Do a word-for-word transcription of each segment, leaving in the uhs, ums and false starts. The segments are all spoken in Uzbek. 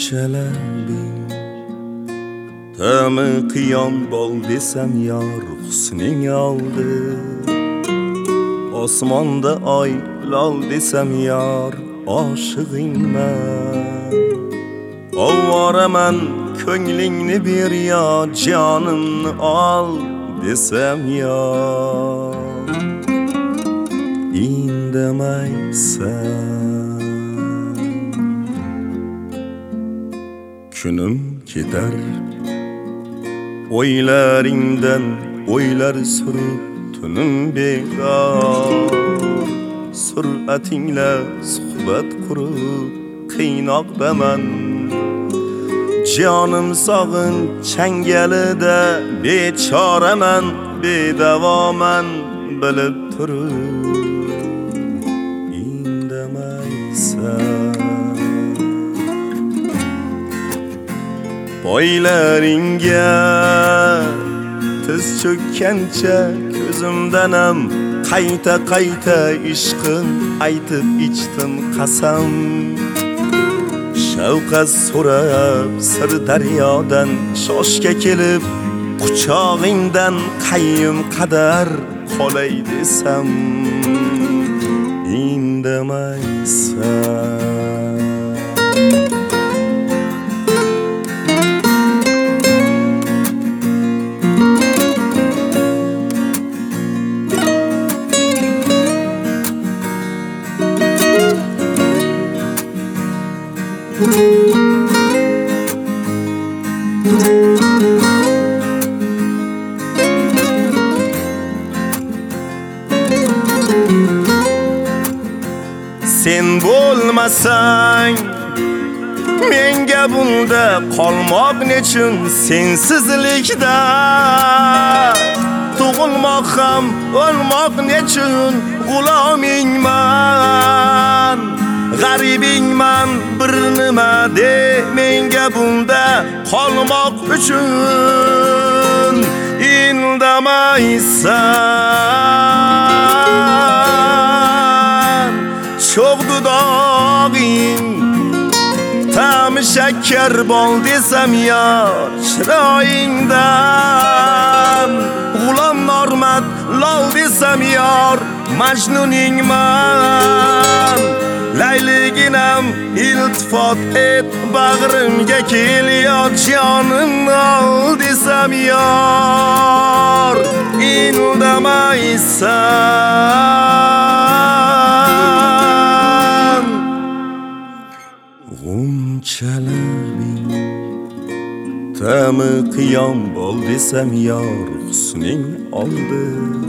g'unchalabing ta'mi qiyom bol desam yor husning oldi. Osmonda oy lol desam yor oshig'ingman. Ovoraman ko'nglingni ber yo jonimni ol desam yor indamaysan. Kunim ketar o'ylaringdan o'ylar surib tunim bekor. Sur'atingla suhbat qurib qiynoqdaman. Jonim sog'in changalida bechoraman, bedavoman bilib turib indamaysan. Poylaringga tiz cho'kkancha ko'zimdanam qayta qayta ishqim aytib ichdim qasam. Shavqat so'rab sir daryodan shoshga kelib quchog'ingdan qayyum qadar qolay desam indamaysan. Sen bo'lmasang menga bunda qolmoq nechun sensizlikda. Tug'ilmoq ham o'lmoq nechun g'ulomingman. G'aribingman bir nima de menga bunda qolmoq uchun indamaysan. Cho'g' dudog'ing ta'mi shakkar bol desam yor chiroyingdan. G'ulom normat lol desam yor majnuningman. Layliginam iltifot et bag'rimga kel yo jonimni ol desam yor indamaysan. G'unchalabing ta'mi qiyom bol desam yor husning oldi.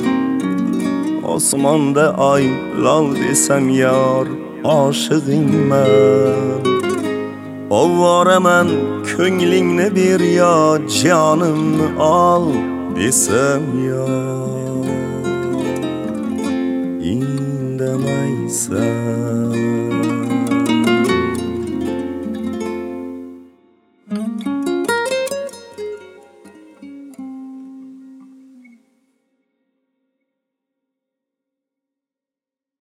Osmonda oy lol desam yor oshig'ingman. Ovoraman ko'nglingni ber yo jonimni ol desam yor indamaysan.